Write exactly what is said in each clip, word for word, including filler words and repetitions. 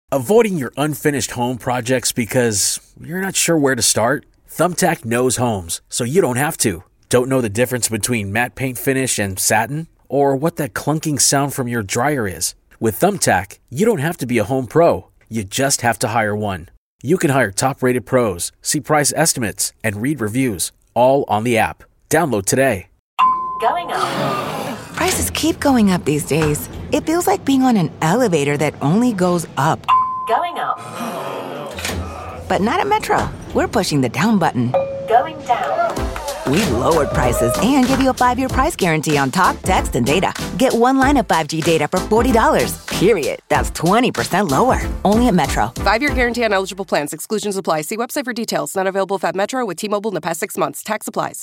Avoiding your unfinished home projects because you're not sure where to start? Thumbtack knows homes, so you don't have to. Don't know the difference between matte paint finish and satin? Or what that clunking sound from your dryer is? With Thumbtack, you don't have to be a home pro. You just have to hire one. You can hire top-rated pros, see price estimates, and read reviews, all on the app. Download today. Going up. Prices keep going up these days. It feels like being on an elevator that only goes up. Going up. But not at Metro. We're pushing the down button. Going down. We've lowered prices and give you a five-year price guarantee on talk, text, and data. Get one line of five G data for forty dollars, period. That's twenty percent lower. Only at Metro. Five-year guarantee on eligible plans. Exclusions apply. See website for details. Not available if at Metro with T-Mobile in the past six months. Tax applies.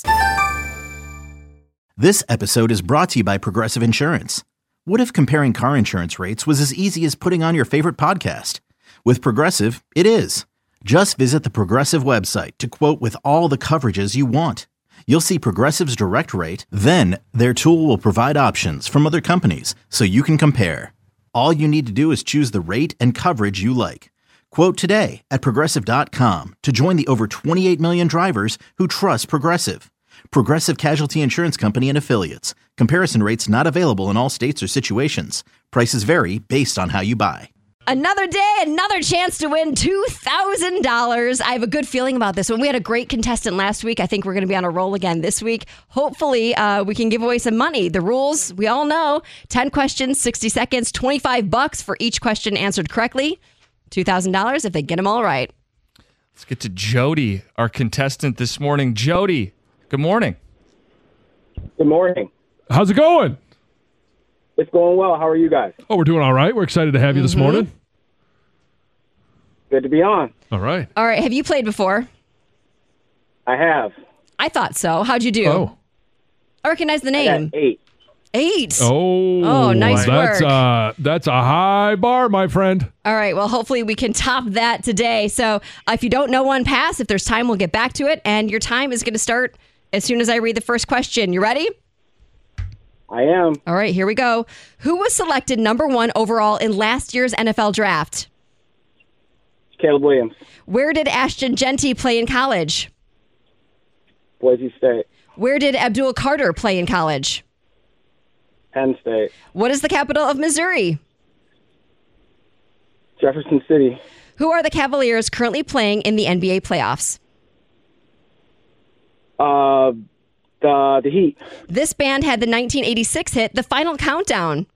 This episode is brought to you by Progressive Insurance. What if comparing car insurance rates was as easy as putting on your favorite podcast? With Progressive, it is. Just visit the Progressive website to quote with all the coverages you want. You'll see Progressive's direct rate, then their tool will provide options from other companies so you can compare. All you need to do is choose the rate and coverage you like. Quote today at Progressive dot com to join the over twenty-eight million drivers who trust Progressive. Progressive Casualty Insurance Company and Affiliates. Comparison rates not available in all states or situations. Prices vary based on how you buy. Another day, another chance to win two thousand dollars. I have a good feeling about this one. We had a great contestant last week. I think we're going to be on a roll again this week. Hopefully, uh, we can give away some money. The rules, we all know. ten questions, sixty seconds, twenty-five bucks for each question answered correctly. two thousand dollars if they get them all right. Let's get to Jody, our contestant this morning. Jody, good morning. Good morning. How's it going? It's going well. How are you guys? Oh, we're doing all right. We're excited to have you mm-hmm. this morning. Good to be on. All right. All right. Have you played before? I have. I thought so. How'd you do? Oh. I recognize the name. I got eight. Eight. Oh. Oh, nice that's, work. Uh, that's a high bar, my friend. All right. Well, hopefully we can top that today. So uh, if you don't know one pass, if there's time, we'll get back to it. And your time is going to start as soon as I read the first question. You ready? I am. All right, here we go. Who was selected number one overall in last year's N F L draft? Caleb Williams. Where did Ashton Genty play in college? Boise State. Where did Abdul Carter play in college? Penn State. What is the capital of Missouri? Jefferson City. Who are the Cavaliers currently playing in the N B A playoffs? Uh... The, the Heat. This band had the nineteen eighty-six hit, The Final Countdown.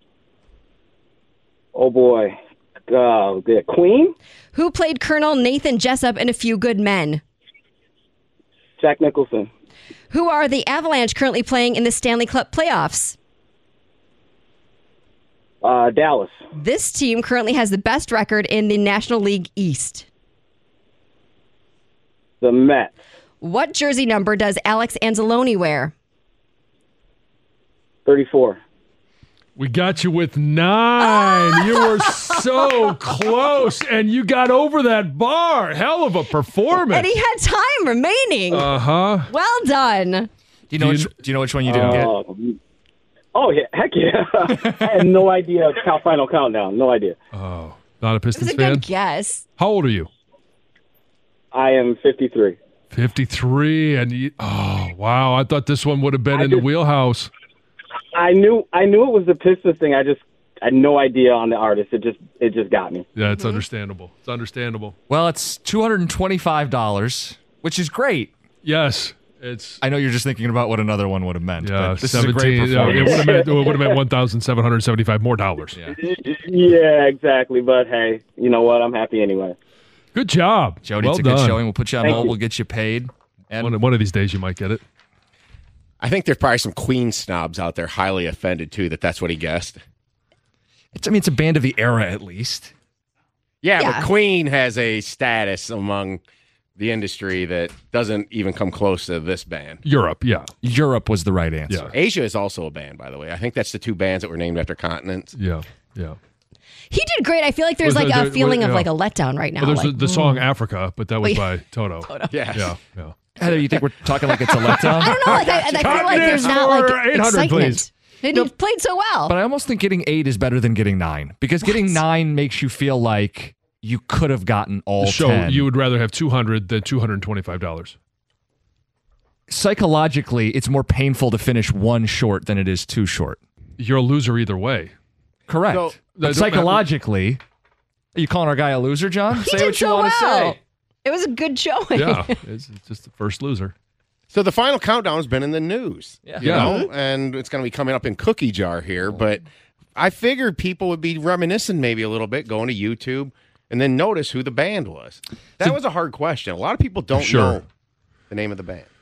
Oh, boy. Uh, the Queen? Who played Colonel Nathan Jessup in A Few Good Men? Jack Nicholson. Who are the Avalanche currently playing in the Stanley Cup playoffs? Uh, Dallas. This team currently has the best record in the National League East. The Mets. What jersey number does Alex Anzalone wear? thirty-four. We got you with nine. Oh! You were so close, and you got over that bar. Hell of a performance. And he had time remaining. Uh-huh. Well done. Do you know, do you, which, do you know which one you didn't uh, get? Oh, yeah. Heck yeah. I had no idea. Final Countdown. No idea. Oh, not a Pistons fan? It was a fan? good guess. How old are you? I am fifty-three. fifty-three, and you, oh wow! I thought this one would have been I in just, the wheelhouse. I knew, I knew it was the Pistons thing. I just I had no idea on the artist. It just, it just got me. Yeah, it's mm-hmm. understandable. It's understandable. Well, it's two hundred and twenty-five dollars, which is great. Yes, it's. I know you're just thinking about what another one would have meant. Yeah, but this seventeen. is a great Yeah, performance. it would have meant, it would have meant one thousand seven hundred seventy-five more dollars. Yeah. Yeah, exactly. But hey, you know what? I'm happy anyway. Good job, Jody. Well it's a done. good showing. We'll put you on Thank hold. you. We'll get you paid. And One, one of these days, you might get it. I think there's probably some Queen snobs out there highly offended, too, that that's what he guessed. It's, I mean, it's a band of the era, at least. Yeah, Yeah. but Queen has a status among the industry that doesn't even come close to this band. Europe, yeah. Europe was the right answer. Yeah. Asia is also a band, by the way. I think that's the two bands that were named after continents. Yeah, yeah. He did great. I feel like there's Was like there- a there- feeling yeah. of like a letdown right now. Well, there's like, the, the song Africa, but that was Wait. by Toto. Toto. Yes. Yeah, yeah. Heather, you think we're talking like it's a letdown? I don't know. Like, I, I feel like there's not For like eight hundred, excitement. please. And he played so well. But I almost think getting eight is better than getting nine because getting What? nine makes you feel like you could have gotten all So ten. you would rather have two hundred than two hundred twenty-five dollars. Psychologically, it's more painful to finish one short than it is two short. You're a loser either way. Correct. So, but psychologically, are you calling our guy a loser, John? He Say did what you so want to well. say. It was a good showing. Yeah, it's, it's just the first loser. So the final countdown has been in the news, Yeah. you Yeah. know, and it's going to be coming up in Cookie Jar here. But I figured people would be reminiscing maybe a little bit, going to YouTube, and then notice who the band was. That was a hard question. A lot of people don't Sure. know the name of the band.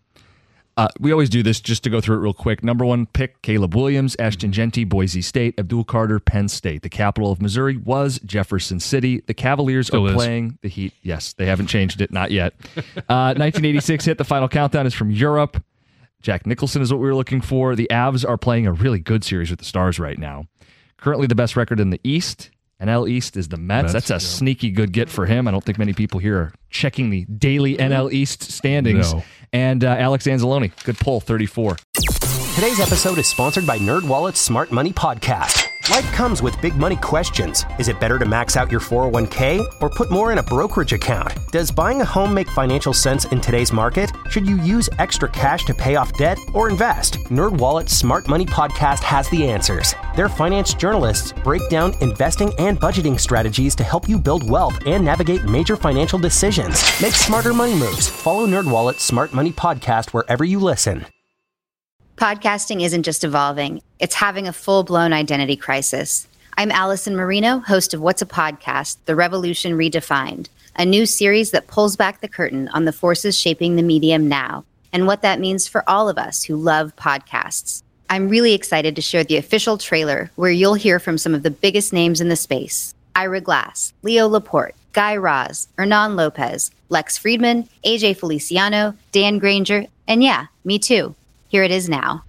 Uh, we always do this just to go through it real quick. Number one pick, Caleb Williams, Ashton Genty, Boise State, Abdul Carter, Penn State. The capital of Missouri was Jefferson City. The Cavaliers Still are is. playing the Heat. Yes, they haven't changed it, not yet. Uh, nineteen eighty-six hit. The final countdown is from Europe. Jack Nicholson is what we were looking for. The Avs are playing a really good series with the Stars right now. Currently the best record in the East. N L East is the Mets. Mets, That's a yeah. sneaky good get for him. I don't think many people here are checking the daily N L East standings. No. And uh, Alex Anzalone, good pull, thirty-four. Today's episode is sponsored by NerdWallet's Smart Money Podcast. Life comes with big money questions. Is it better to max out your four oh one k or put more in a brokerage account? Does buying a home make financial sense in today's market? Should you use extra cash to pay off debt or invest? NerdWallet's Smart Money Podcast has the answers. Their finance journalists break down investing and budgeting strategies to help you build wealth and navigate major financial decisions. Make smarter money moves. Follow NerdWallet's Smart Money Podcast wherever you listen. Podcasting isn't just evolving, it's having a full-blown identity crisis. I'm Allison Marino, host of What's a Podcast? The Revolution Redefined, a new series that pulls back the curtain on the forces shaping the medium now and what that means for all of us who love podcasts. I'm really excited to share the official trailer where you'll hear from some of the biggest names in the space. Ira Glass, Leo Laporte, Guy Raz, Hernan Lopez, Lex Friedman, A J Feliciano, Dan Granger, and yeah, me too. Here it is now.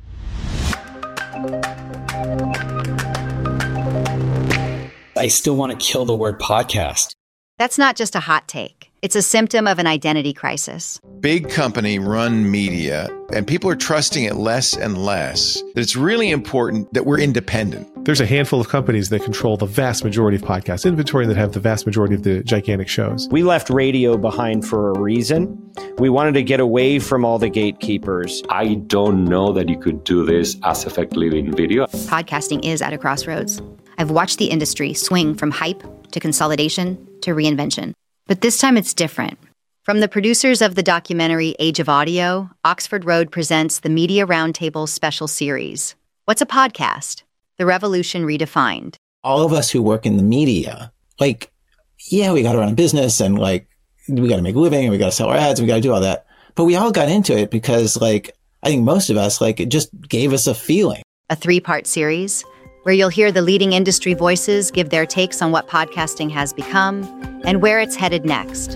I still want to kill the word podcast. That's not just a hot take. It's a symptom of an identity crisis. Big company run media, and people are trusting it less and less. That it's really important that we're independent. There's a handful of companies that control the vast majority of podcast inventory that have the vast majority of the gigantic shows. We left radio behind for a reason. We wanted to get away from all the gatekeepers. I don't know that you could do this as effectively in video. Podcasting is at a crossroads. I've watched the industry swing from hype to consolidation to reinvention. But this time it's different. From the producers of the documentary Age of Audio, Oxford Road presents the Media Roundtable special series. What's a podcast? The Revolution Redefined. All of us who work in the media, like, yeah, we got to run a business and like, we got to make a living and we got to sell our ads and we got to do all that. But we all got into it because like, I think most of us, like, it just gave us a feeling. A three-part series where you'll hear the leading industry voices give their takes on what podcasting has become and where it's headed next.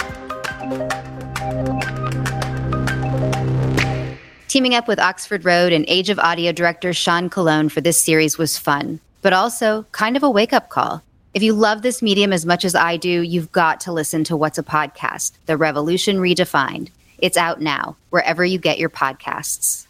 Teaming up with Oxford Road and Age of Audio director Sean Colon for this series was fun, but also kind of a wake-up call. If you love this medium as much as I do, you've got to listen to What's a Podcast? The Revolution Redefined. It's out now, wherever you get your podcasts.